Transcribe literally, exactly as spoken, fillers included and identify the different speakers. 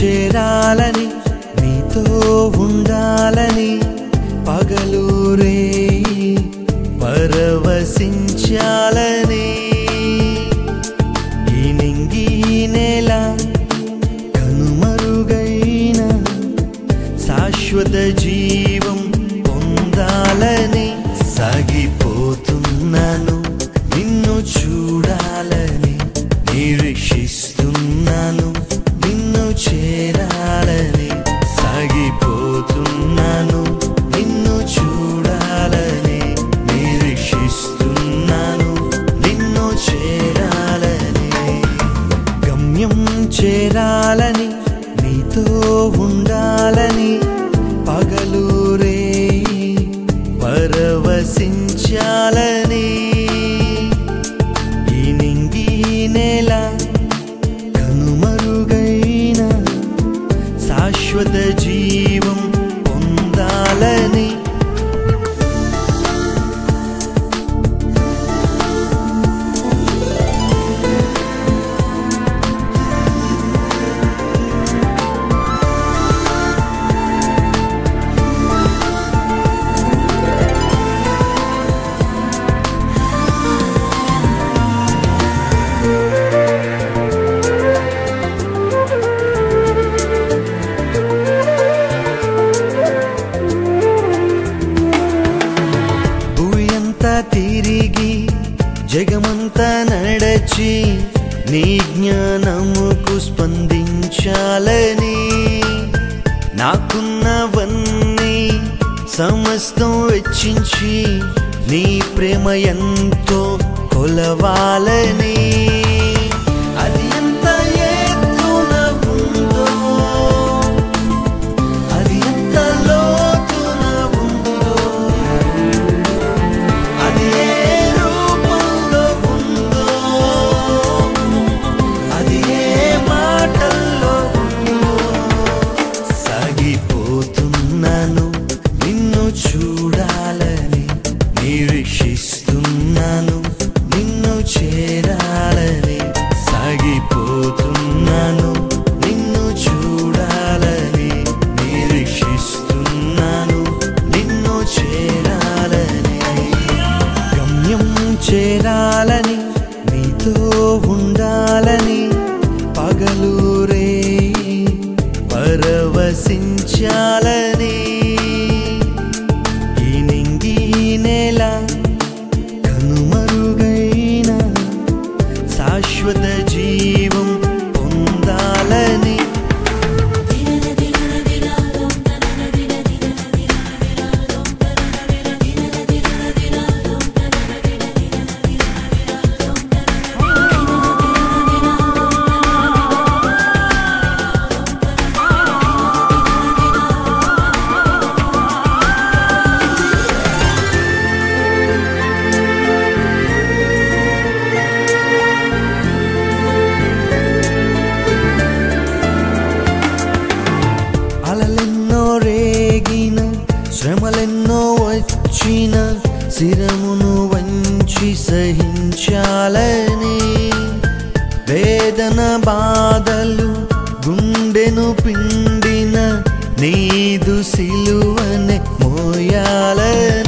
Speaker 1: చేరాలని నీతో ఉండాలని పగలు రేయి పరవశించాలని ఈ నింగి నేల కనుమరుగైన శాశ్వత జీవం పొందాలని సాగిపోతున్నాను నిన్ను చూడాలని నిరీక్షిస్తున్నాను నిన్ను చేరాలని సాగిపోతున్నాను నిన్ను చూడాలని నిరీక్షిస్తున్నాను నిన్ను చేరాలని గమ్యం చేరాలని నీతో ఉండాలని పగలు రేయి పరవశించాలని ఈ నింగి నేల కనుమరుగైన శాశ్వత జీవం పొందాలని తిరిగి జగమంతా నడచి నీ జ్ఞానముకు స్పందించాలని నాకున్నవన్నీ సమస్తం వెచ్చించి నీ ప్రేమ ఎంతో కొలవాలని అది ఎంత ఎత్తున ఉందో అది ఎంత లోతున ఉందో అది ఏ రూపంలో ఉందో అది ఏ మాటల్లో ఉందో సాగిపోతున్నాను నిన్ను చూడాలని నిరీక్షిస్తున్నాను నిన్ను చేరాలని సాగిపోతున్నాను నిన్ను చూడాలని నిరీక్షిస్తున్నాను నిన్ను చేరాలని గమ్యం చేరాలని నీతో ఉండాలని పగలు రేయి పరవశించాలని ఈ నింగి నేల కనుమరుగైన శాశ్వత జీవం పొందాలని అలలెన్నో రేగిన శ్రమలెన్నో వచ్చిన శిరమును వంచి సహించాలని వేదన బాధలు గుండెను పిండిన నీదు సిలువనే మోయాలని